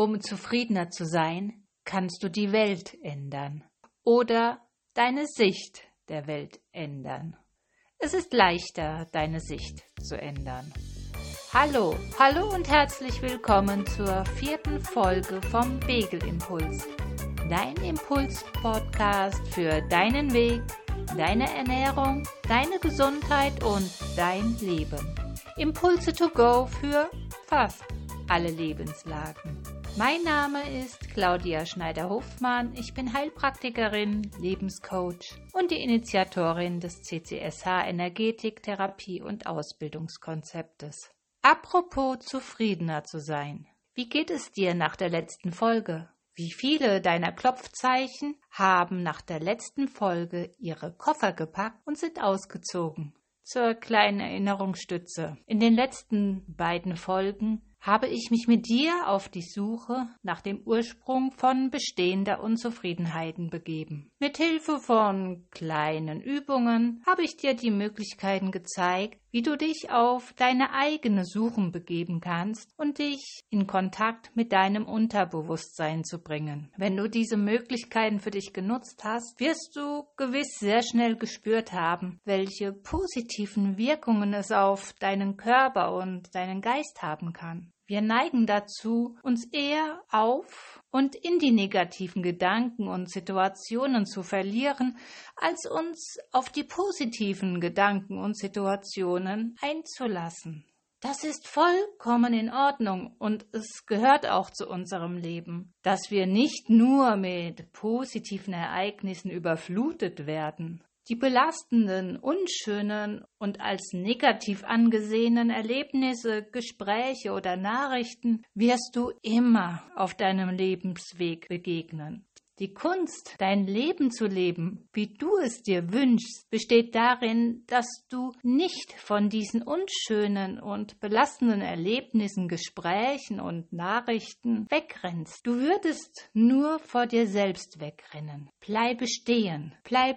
Um zufriedener zu sein, kannst du die Welt ändern oder deine Sicht der Welt ändern. Es ist leichter, deine Sicht zu ändern. Hallo und herzlich willkommen zur 4. Folge vom Begelimpuls. Dein Impuls-Podcast für deinen Weg, deine Ernährung, deine Gesundheit und dein Leben. Impulse to go für fast alle Lebenslagen. Mein Name ist Claudia Schneider-Hofmann. Ich bin Heilpraktikerin, Lebenscoach und die Initiatorin des CCSH Energetik, Therapie und Ausbildungskonzeptes. Apropos zufriedener zu sein. Wie geht es dir nach der letzten Folge? Wie viele deiner Klopfzeichen haben nach der letzten Folge ihre Koffer gepackt und sind ausgezogen? Zur kleinen Erinnerungsstütze. In den letzten beiden Folgen habe ich mich mit dir auf die Suche nach dem Ursprung von bestehender Unzufriedenheiten begeben. Mit Hilfe von kleinen Übungen habe ich dir die Möglichkeiten gezeigt, wie du dich auf deine eigene Suchen begeben kannst und dich in Kontakt mit deinem Unterbewusstsein zu bringen. Wenn du diese Möglichkeiten für dich genutzt hast, wirst du gewiss sehr schnell gespürt haben, welche positiven Wirkungen es auf deinen Körper und deinen Geist haben kann. Wir neigen dazu, uns eher auf und in die negativen Gedanken und Situationen zu verlieren, als uns auf die positiven Gedanken und Situationen einzulassen. Das ist vollkommen in Ordnung und es gehört auch zu unserem Leben, dass wir nicht nur mit positiven Ereignissen überflutet werden. Die belastenden, unschönen und als negativ angesehenen Erlebnisse, Gespräche oder Nachrichten wirst du immer auf deinem Lebensweg begegnen. Die Kunst, dein Leben zu leben, wie du es dir wünschst, besteht darin, dass du nicht von diesen unschönen und belastenden Erlebnissen, Gesprächen und Nachrichten wegrennst. Du würdest nur vor dir selbst wegrennen. Bleibe stehen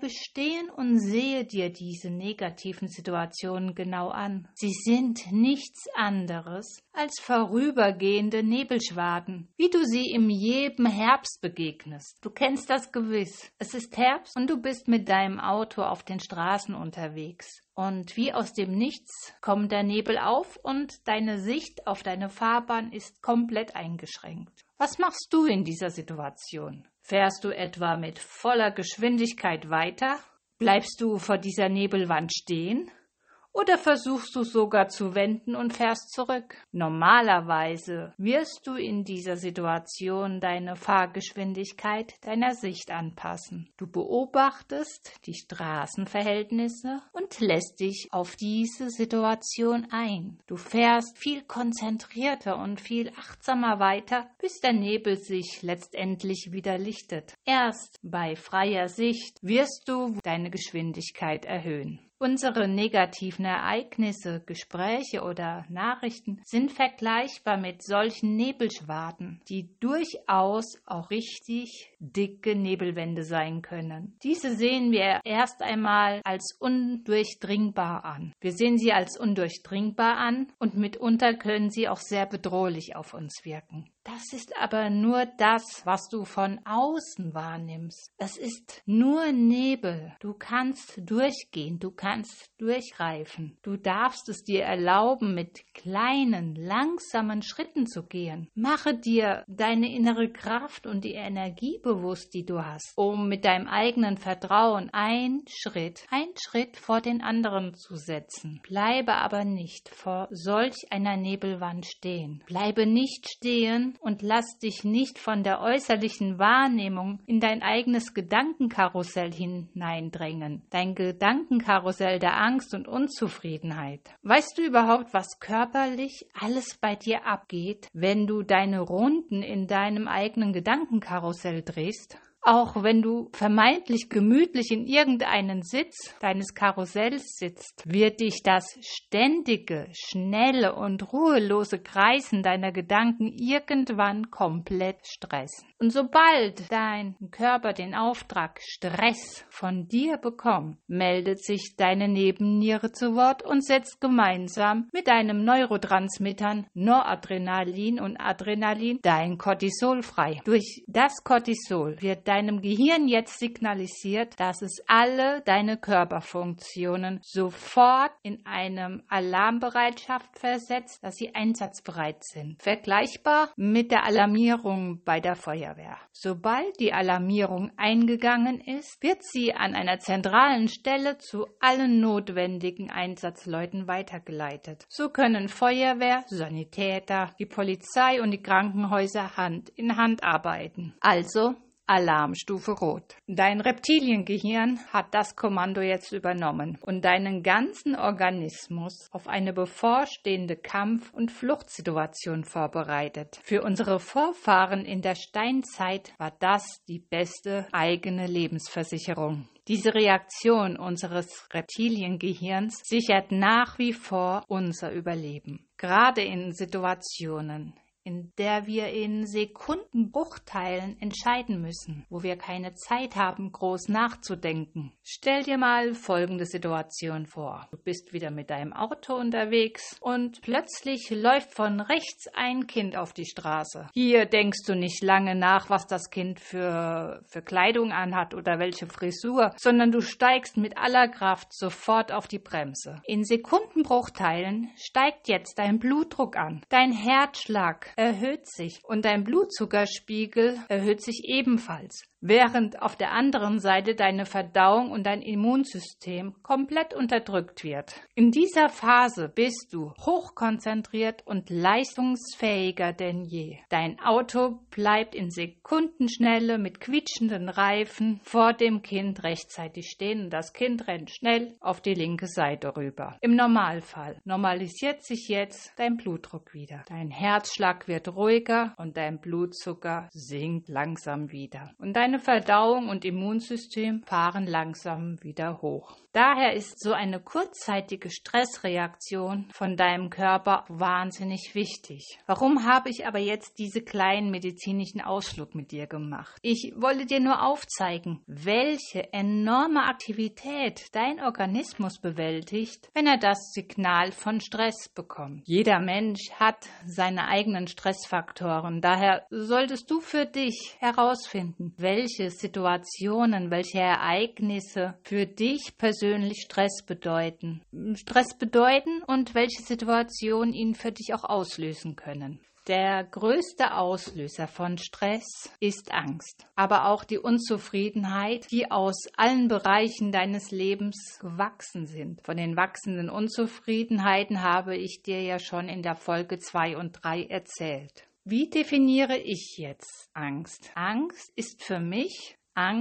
und sehe dir diese negativen Situationen genau an. Sie sind nichts anderes als vorübergehende Nebelschwaden, wie du sie in jedem Herbst begegnest. Du kennst das gewiss. Es ist Herbst und du bist mit deinem Auto auf den Straßen unterwegs. Und wie aus dem Nichts kommt der Nebel auf und deine Sicht auf deine Fahrbahn ist komplett eingeschränkt. Was machst du in dieser Situation? Fährst du etwa mit voller Geschwindigkeit weiter? Bleibst du vor dieser Nebelwand stehen? Oder versuchst du sogar zu wenden und fährst zurück? Normalerweise wirst du in dieser Situation deine Fahrgeschwindigkeit deiner Sicht anpassen. Du beobachtest die Straßenverhältnisse und lässt dich auf diese Situation ein. Du fährst viel konzentrierter und viel achtsamer weiter, bis der Nebel sich letztendlich wieder lichtet. Erst bei freier Sicht wirst du deine Geschwindigkeit erhöhen. Unsere negativen Ereignisse, Gespräche oder Nachrichten sind vergleichbar mit solchen Nebelschwaden, die durchaus auch richtig dicke Nebelwände sein können. Diese sehen wir erst einmal als undurchdringbar an. Wir sehen sie als undurchdringbar an und mitunter können sie auch sehr bedrohlich auf uns wirken. Das ist aber nur das, was du von außen wahrnimmst. Es ist nur Nebel. Du kannst durchgehen, du kannst durchreifen. Du darfst es dir erlauben, mit kleinen, langsamen Schritten zu gehen. Mache dir deine innere Kraft und die Energie bewusst, die du hast, um mit deinem eigenen Vertrauen einen Schritt vor den anderen zu setzen. Bleibe aber nicht vor solch einer Nebelwand stehen. Bleibe nicht stehen und lass dich nicht von der äußerlichen Wahrnehmung in dein eigenes Gedankenkarussell hineindrängen. Dein Gedankenkarussell der Angst und Unzufriedenheit. Weißt du überhaupt, was körperlich alles bei dir abgeht, wenn du deine Runden in deinem eigenen Gedankenkarussell drehst? Auch wenn du vermeintlich gemütlich in irgendeinem Sitz deines Karussells sitzt, wird dich das ständige, schnelle und ruhelose Kreisen deiner Gedanken irgendwann komplett stressen. Und sobald dein Körper den Auftrag Stress von dir bekommt, meldet sich deine Nebenniere zu Wort und setzt gemeinsam mit deinem Neurotransmittern Noradrenalin und Adrenalin dein Cortisol frei. Durch das Cortisol wird deinem Gehirn jetzt signalisiert, dass es alle deine Körperfunktionen sofort in eine Alarmbereitschaft versetzt, dass sie einsatzbereit sind. Vergleichbar mit der Alarmierung bei der Feuerwehr. Sobald die Alarmierung eingegangen ist, wird sie an einer zentralen Stelle zu allen notwendigen Einsatzleuten weitergeleitet. So können Feuerwehr, Sanitäter, die Polizei und die Krankenhäuser Hand in Hand arbeiten. Also Alarmstufe Rot. Dein Reptiliengehirn hat das Kommando jetzt übernommen und deinen ganzen Organismus auf eine bevorstehende Kampf- und Fluchtsituation vorbereitet. Für unsere Vorfahren in der Steinzeit war das die beste eigene Lebensversicherung. Diese Reaktion unseres Reptiliengehirns sichert nach wie vor unser Überleben. Gerade in Situationen, in der wir in Sekundenbruchteilen entscheiden müssen, wo wir keine Zeit haben, groß nachzudenken. Stell dir mal folgende Situation vor. Du bist wieder mit deinem Auto unterwegs und plötzlich läuft von rechts ein Kind auf die Straße. Hier denkst du nicht lange nach, was das Kind für Kleidung anhat oder welche Frisur, sondern du steigst mit aller Kraft sofort auf die Bremse. In Sekundenbruchteilen steigt jetzt dein Blutdruck an, dein Herzschlag erhöht sich und dein Blutzuckerspiegel erhöht sich ebenfalls, während auf der anderen Seite deine Verdauung und dein Immunsystem komplett unterdrückt wird. In dieser Phase bist du hochkonzentriert und leistungsfähiger denn je. Dein Auto bleibt in Sekundenschnelle mit quietschenden Reifen vor dem Kind rechtzeitig stehen und das Kind rennt schnell auf die linke Seite rüber. Im Normalfall normalisiert sich jetzt dein Blutdruck wieder. Dein Herzschlag wird ruhiger und dein Blutzucker sinkt langsam wieder. Und deine Verdauung und Immunsystem fahren langsam wieder hoch. Daher ist so eine kurzzeitige Stressreaktion von deinem Körper wahnsinnig wichtig. Warum habe ich aber jetzt diese kleinen medizinischen Ausflug mit dir gemacht? Ich wollte dir nur aufzeigen, welche enorme Aktivität dein Organismus bewältigt, wenn er das Signal von Stress bekommt. Jeder Mensch hat seine eigenen Stressfaktoren. Daher solltest du für dich herausfinden, welche Situationen, welche Ereignisse für dich persönlich Stress bedeuten und welche Situationen ihn für dich auch auslösen können. Der größte Auslöser von Stress ist Angst, aber auch die Unzufriedenheit, die aus allen Bereichen deines Lebens gewachsen sind. Von den wachsenden Unzufriedenheiten habe ich dir ja schon in der Folge 2 und 3 erzählt. Wie definiere ich jetzt Angst? Angst ist für mich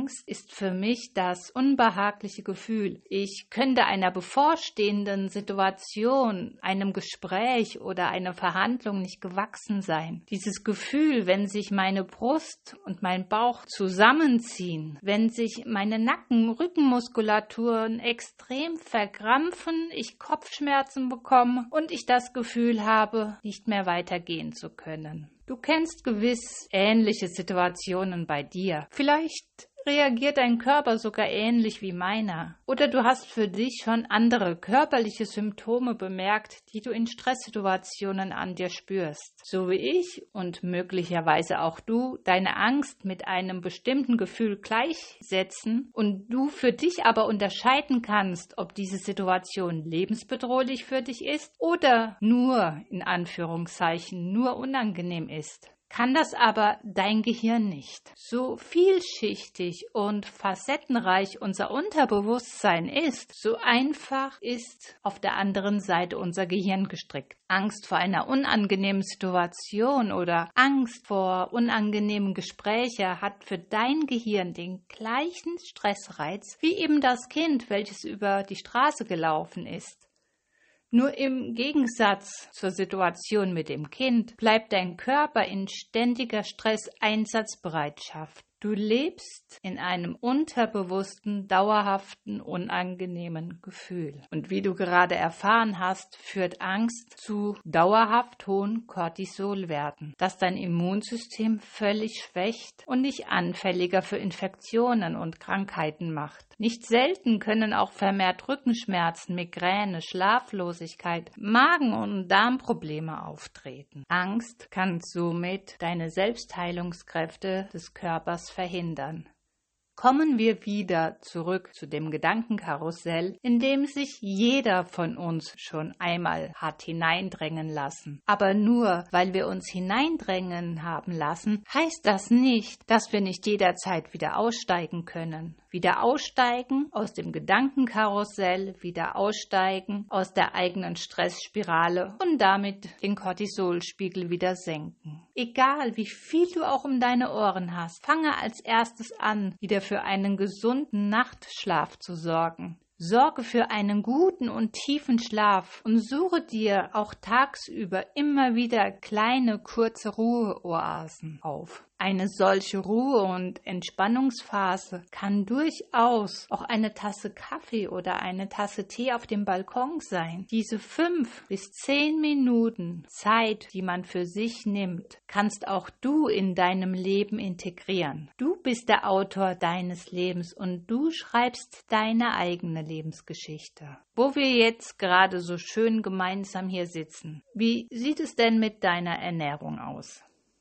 das unbehagliche Gefühl. Ich könnte einer bevorstehenden Situation, einem Gespräch oder einer Verhandlung nicht gewachsen sein. Dieses Gefühl, wenn sich meine Brust und mein Bauch zusammenziehen, wenn sich meine Nacken-Rückenmuskulaturen extrem verkrampfen, ich Kopfschmerzen bekomme und ich das Gefühl habe, nicht mehr weitergehen zu können. Du kennst gewiss ähnliche Situationen bei dir. Vielleicht reagiert dein Körper sogar ähnlich wie meiner. Oder du hast für dich schon andere körperliche Symptome bemerkt, die du in Stresssituationen an dir spürst. So wie ich und möglicherweise auch du deine Angst mit einem bestimmten Gefühl gleichsetzen und du für dich aber unterscheiden kannst, ob diese Situation lebensbedrohlich für dich ist oder nur, in Anführungszeichen, nur unangenehm ist. Kann das aber dein Gehirn nicht. So vielschichtig und facettenreich unser Unterbewusstsein ist, so einfach ist auf der anderen Seite unser Gehirn gestrickt. Angst vor einer unangenehmen Situation oder Angst vor unangenehmen Gesprächen hat für dein Gehirn den gleichen Stressreiz wie eben das Kind, welches über die Straße gelaufen ist. Nur im Gegensatz zur Situation mit dem Kind bleibt dein Körper in ständiger Stresseinsatzbereitschaft. Du lebst in einem unterbewussten, dauerhaften, unangenehmen Gefühl. Und wie du gerade erfahren hast, führt Angst zu dauerhaft hohen Cortisolwerten, das dein Immunsystem völlig schwächt und dich anfälliger für Infektionen und Krankheiten macht. Nicht selten können auch vermehrt Rückenschmerzen, Migräne, Schlaflosigkeit, Magen- und Darmprobleme auftreten. Angst kann somit deine Selbstheilungskräfte des Körpers verhindern. Kommen wir wieder zurück zu dem Gedankenkarussell, in dem sich jeder von uns schon einmal hat hineindrängen lassen. Aber nur weil wir uns hineindrängen haben lassen, heißt das nicht, dass wir nicht jederzeit wieder aussteigen können. Wieder aussteigen aus dem Gedankenkarussell, wieder aussteigen aus der eigenen Stressspirale und damit den Cortisolspiegel wieder senken. Egal wie viel du auch um deine Ohren hast, fange als erstes an, wieder für einen gesunden Nachtschlaf zu sorgen. Sorge für einen guten und tiefen Schlaf und suche dir auch tagsüber immer wieder kleine, kurze Ruheoasen auf. Eine solche Ruhe- und Entspannungsphase kann durchaus auch eine Tasse Kaffee oder eine Tasse Tee auf dem Balkon sein. Diese 5 bis 10 Minuten Zeit, die man für sich nimmt, kannst auch du in deinem Leben integrieren. Du bist der Autor deines Lebens und du schreibst deine eigene Lebensgeschichte. Wo wir jetzt gerade so schön gemeinsam hier sitzen, wie sieht es denn mit deiner Ernährung aus?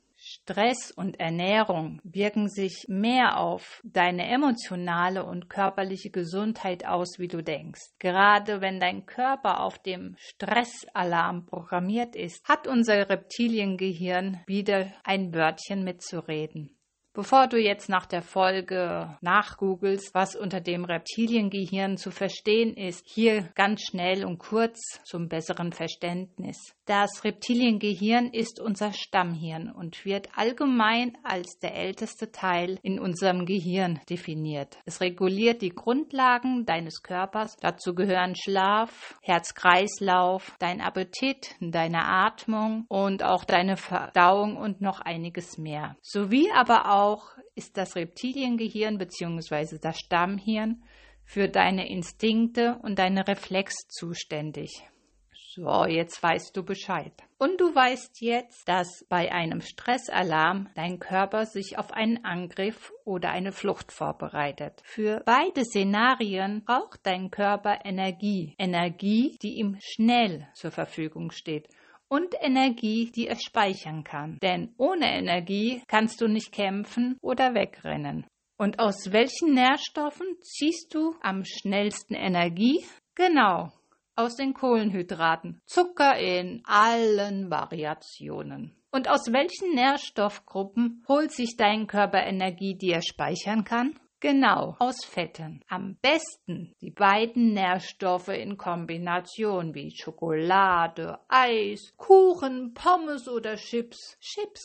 Stress und Ernährung wirken sich mehr auf deine emotionale und körperliche Gesundheit aus, wie du denkst. Gerade wenn dein Körper auf dem Stressalarm programmiert ist, hat unser Reptiliengehirn wieder ein Wörtchen mitzureden. Bevor du jetzt nach der Folge nachgoogelst, was unter dem Reptiliengehirn zu verstehen ist, hier ganz schnell und kurz zum besseren Verständnis. Das Reptiliengehirn ist unser Stammhirn und wird allgemein als der älteste Teil in unserem Gehirn definiert. Es reguliert die Grundlagen deines Körpers. Dazu gehören Schlaf, Herz-Kreislauf, dein Appetit, deine Atmung und auch deine Verdauung und noch einiges mehr. Sowie aber auch ist das Reptiliengehirn bzw. das Stammhirn für deine Instinkte und deine Reflexe zuständig. So, jetzt weißt du Bescheid. Und du weißt jetzt, dass bei einem Stressalarm dein Körper sich auf einen Angriff oder eine Flucht vorbereitet. Für beide Szenarien braucht dein Körper Energie. Energie, die ihm schnell zur Verfügung steht. Und Energie, die er speichern kann. Denn ohne Energie kannst du nicht kämpfen oder wegrennen. Und aus welchen Nährstoffen ziehst du am schnellsten Energie? Genau, aus den Kohlenhydraten. Zucker in allen Variationen. Und aus welchen Nährstoffgruppen holt sich dein Körper Energie, die er speichern kann? Genau, aus Fetten. Am besten die beiden Nährstoffe in Kombination wie Schokolade, Eis, Kuchen, Pommes oder Chips.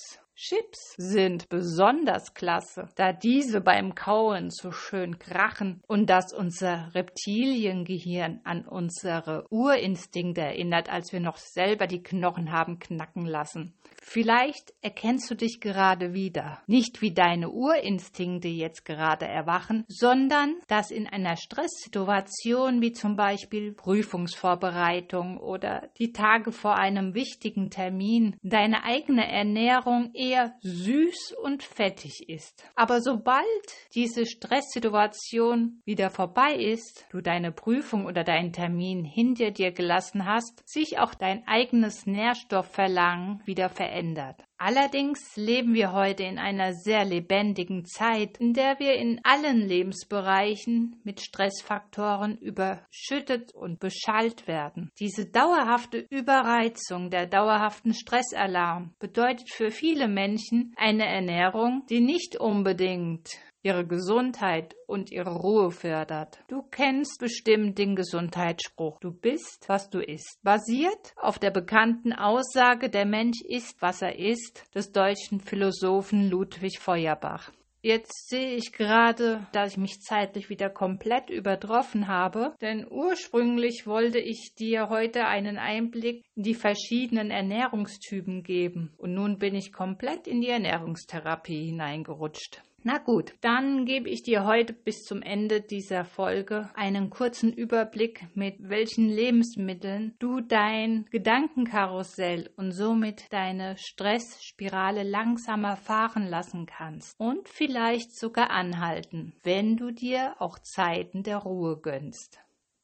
Chips sind besonders klasse, da diese beim Kauen so schön krachen und dass unser Reptiliengehirn an unsere Urinstinkte erinnert, als wir noch selber die Knochen haben knacken lassen. Vielleicht erkennst du dich gerade wieder. Nicht wie deine Urinstinkte jetzt gerade erwachen, sondern dass in einer Stresssituation wie zum Beispiel Prüfungsvorbereitung oder die Tage vor einem wichtigen Termin deine eigene Ernährung eher süß und fettig ist. Aber sobald diese Stresssituation wieder vorbei ist, du deine Prüfung oder deinen Termin hinter dir gelassen hast, sich auch dein eigenes Nährstoffverlangen wieder verändert. Allerdings leben wir heute in einer sehr lebendigen Zeit, in der wir in allen Lebensbereichen mit Stressfaktoren überschüttet und beschallt werden. Diese dauerhafte Überreizung, der dauerhaften Stressalarm bedeutet für viele Menschen eine Ernährung, die nicht unbedingt ihre Gesundheit und ihre Ruhe fördert. Du kennst bestimmt den Gesundheitsspruch, du bist, was du isst. Basiert auf der bekannten Aussage, der Mensch ist, was er isst, des deutschen Philosophen Ludwig Feuerbach. Jetzt sehe ich gerade, dass ich mich zeitlich wieder komplett übertroffen habe, denn ursprünglich wollte ich dir heute einen Einblick in die verschiedenen Ernährungstypen geben und nun bin ich komplett in die Ernährungstherapie hineingerutscht. Na gut, dann gebe ich dir heute bis zum Ende dieser Folge einen kurzen Überblick, mit welchen Lebensmitteln du dein Gedankenkarussell und somit deine Stressspirale langsamer fahren lassen kannst und vielleicht sogar anhalten, wenn du dir auch Zeiten der Ruhe gönnst.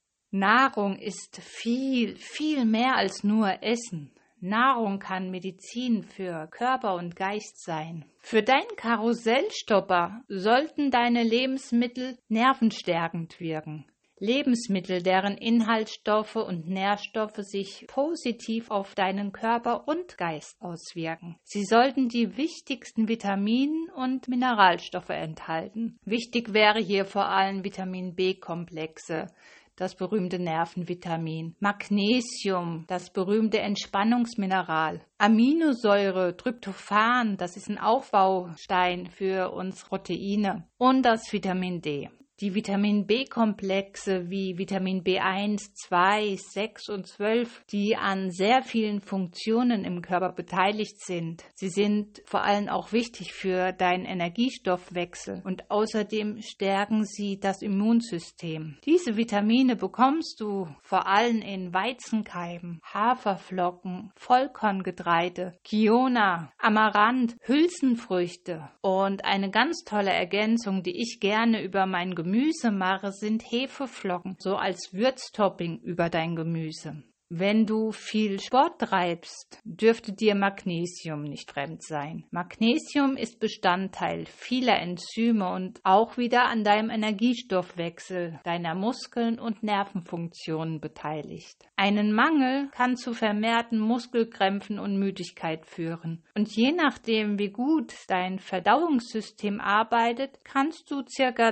Nahrung ist viel, viel mehr als nur Essen. Nahrung kann Medizin für Körper und Geist sein. Für deinen Karussellstopper sollten deine Lebensmittel nervenstärkend wirken. Lebensmittel, deren Inhaltsstoffe und Nährstoffe sich positiv auf deinen Körper und Geist auswirken. Sie sollten die wichtigsten Vitamine und Mineralstoffe enthalten. Wichtig wäre hier vor allem Vitamin B-Komplexe, das berühmte Nervenvitamin, Magnesium, das berühmte Entspannungsmineral, Aminosäure, Tryptophan, das ist ein Aufbaustein für unsere Proteine, und das Vitamin D. Die Vitamin B-Komplexe wie Vitamin B1, 2, 6 und 12, die an sehr vielen Funktionen im Körper beteiligt sind. Sie sind vor allem auch wichtig für deinen Energiestoffwechsel und außerdem stärken sie das Immunsystem. Diese Vitamine bekommst du vor allem in Weizenkeimen, Haferflocken, Vollkorngetreide, Quinoa, Amaranth, Hülsenfrüchte und eine ganz tolle Ergänzung, die ich gerne über mein Gemüse mache, sind Hefeflocken, so als Würztopping über dein Gemüse. Wenn du viel Sport treibst, dürfte dir Magnesium nicht fremd sein. Magnesium ist Bestandteil vieler Enzyme und auch wieder an deinem Energiestoffwechsel, deiner Muskeln und Nervenfunktionen beteiligt. Einen Mangel kann zu vermehrten Muskelkrämpfen und Müdigkeit führen. Und je nachdem, wie gut dein Verdauungssystem arbeitet, kannst du ca.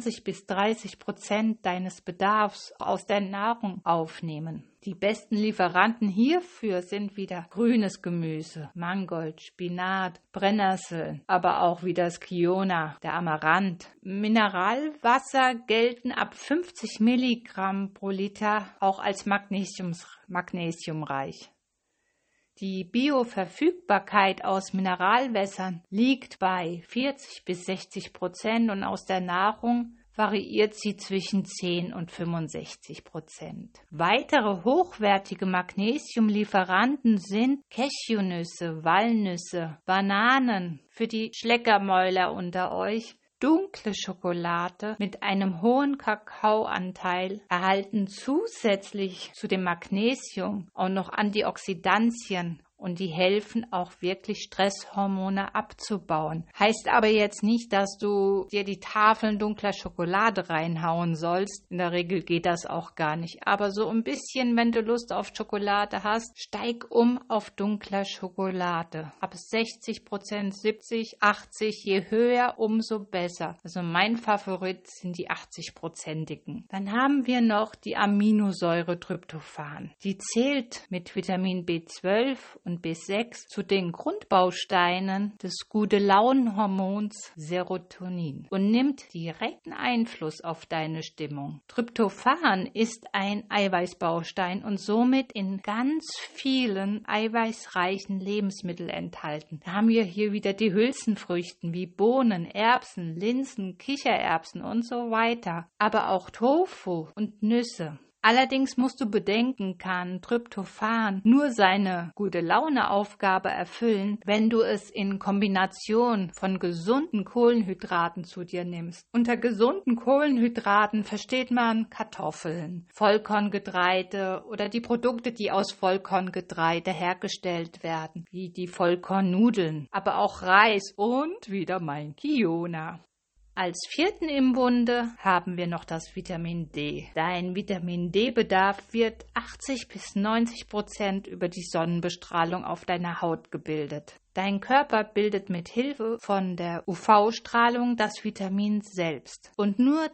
20-30% deines Bedarfs aus der Nahrung aufnehmen. Die besten Lieferanten hierfür sind wieder grünes Gemüse, Mangold, Spinat, Brennnesseln, aber auch wieder das Quinoa, der Amaranth. Mineralwasser gelten ab 50 Milligramm pro Liter auch als magnesiumreich. Die Bioverfügbarkeit aus Mineralwässern liegt bei 40-60% und aus der Nahrung variiert sie zwischen 10 und 65%. Weitere hochwertige Magnesiumlieferanten sind Cashewnüsse, Walnüsse, Bananen, für die Schleckermäuler unter euch. Dunkle Schokolade mit einem hohen Kakaoanteil erhalten zusätzlich zu dem Magnesium auch noch Antioxidantien. Und die helfen auch wirklich Stresshormone abzubauen. Heißt aber jetzt nicht, dass du dir die Tafeln dunkler Schokolade reinhauen sollst. In der Regel geht das auch gar nicht. Aber so ein bisschen, wenn du Lust auf Schokolade hast, steig um auf dunkler Schokolade. Ab 60%, 70, 80, je höher, umso besser. Also mein Favorit sind die 80%igen. Dann haben wir noch die Aminosäure Tryptophan. Die zählt mit Vitamin B12 und B6 zu den Grundbausteinen des Gute-Laune-Hormons Serotonin und nimmt direkten Einfluss auf deine Stimmung. Tryptophan ist ein Eiweißbaustein und somit in ganz vielen eiweißreichen Lebensmitteln enthalten. Da haben wir hier wieder die Hülsenfrüchte wie Bohnen, Erbsen, Linsen, Kichererbsen und so weiter, aber auch Tofu und Nüsse. Allerdings musst du bedenken, kann Tryptophan nur seine gute Laune-Aufgabe erfüllen, wenn du es in Kombination von gesunden Kohlenhydraten zu dir nimmst. Unter gesunden Kohlenhydraten versteht man Kartoffeln, Vollkorngetreide oder die Produkte, die aus Vollkorngetreide hergestellt werden, wie die Vollkornnudeln, aber auch Reis und wieder mein Quinoa. Als vierten im Bunde haben wir noch das Vitamin D. Dein Vitamin D-Bedarf wird 80-90% über die Sonnenbestrahlung auf deiner Haut gebildet. Dein Körper bildet mit Hilfe von der UV-Strahlung das Vitamin selbst. Und nur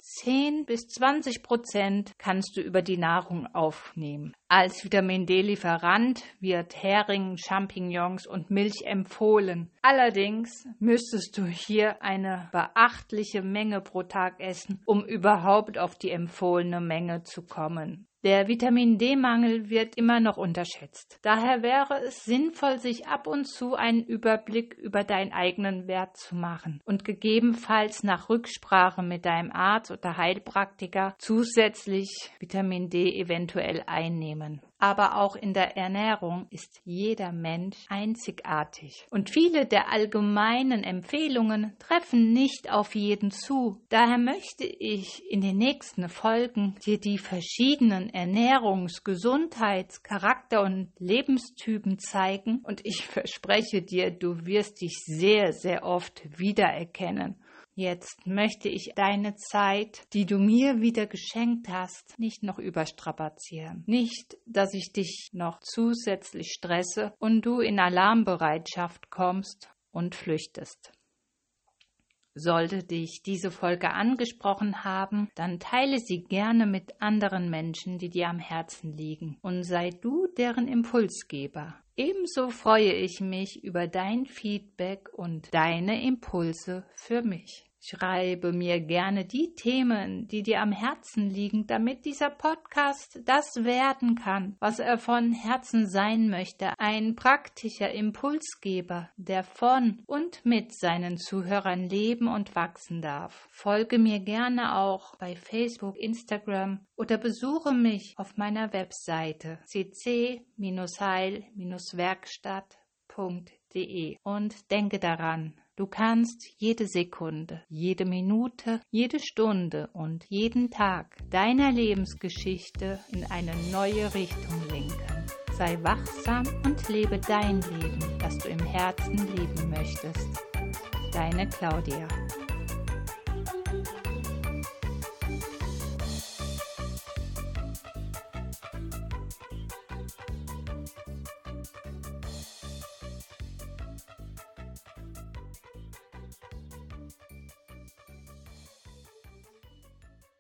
10-20% kannst du über die Nahrung aufnehmen. Als Vitamin D-Lieferant wird Hering, Champignons und Milch empfohlen. Allerdings müsstest du hier eine beachtliche Menge pro Tag essen, um überhaupt auf die empfohlene Menge zu kommen. Der Vitamin-D-Mangel wird immer noch unterschätzt. Daher wäre es sinnvoll, sich ab und zu einen Überblick über deinen eigenen Wert zu machen und gegebenenfalls nach Rücksprache mit deinem Arzt oder Heilpraktiker zusätzlich Vitamin D eventuell einnehmen. Aber auch in der Ernährung ist jeder Mensch einzigartig. Und viele der allgemeinen Empfehlungen treffen nicht auf jeden zu. Daher möchte ich in den nächsten Folgen dir die verschiedenen Ernährungs-, Gesundheits-, Charakter- und Lebenstypen zeigen. Und ich verspreche dir, du wirst dich sehr, sehr oft wiedererkennen. Jetzt möchte ich deine Zeit, die du mir wieder geschenkt hast, nicht noch überstrapazieren. Nicht, dass ich dich noch zusätzlich stresse und du in Alarmbereitschaft kommst und flüchtest. Sollte dich diese Folge angesprochen haben, dann teile sie gerne mit anderen Menschen, die dir am Herzen liegen, und sei du deren Impulsgeber. Ebenso freue ich mich über dein Feedback und deine Impulse für mich. Schreibe mir gerne die Themen, die dir am Herzen liegen, damit dieser Podcast das werden kann, was er von Herzen sein möchte. Ein praktischer Impulsgeber, der von und mit seinen Zuhörern leben und wachsen darf. Folge mir gerne auch bei Facebook, Instagram oder besuche mich auf meiner Webseite cc-heil-werkstatt.de und denke daran, du kannst jede Sekunde, jede Minute, jede Stunde und jeden Tag deiner Lebensgeschichte in eine neue Richtung lenken. Sei wachsam und lebe dein Leben, das du im Herzen leben möchtest. Deine Claudia.